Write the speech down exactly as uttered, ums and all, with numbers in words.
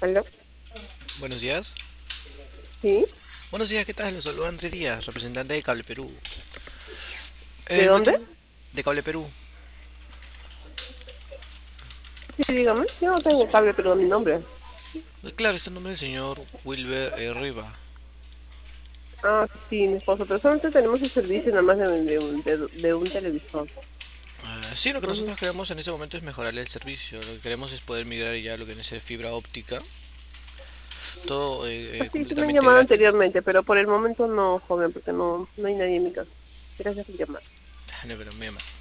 ¿Aló? Buenos días. ¿Sí? Buenos días, ¿qué tal? Los saluda Andrés Díaz, representante de Cable Perú. ¿De El dónde? motivo de Cable Perú. Sí, dígame. Yo no tengo cable, pero mi nombre. Eh, Claro, está el nombre del señor Wilber eh, Riva. Ah, sí, mi esposo. Pero solamente tenemos el servicio nada más de, de, un- de, de un televisor. Ah, sí, lo que Ujú. nosotros queremos en este momento es mejorar el servicio. Lo que queremos es poder migrar ya a lo que viene a ser fibra óptica. Todo eh, Ah, eh, sí, sí me han completamente llamado gratis. anteriormente, pero por el momento no, joven, porque no, no hay nadie en mi casa. Gracias por llamar. No, pero me llama.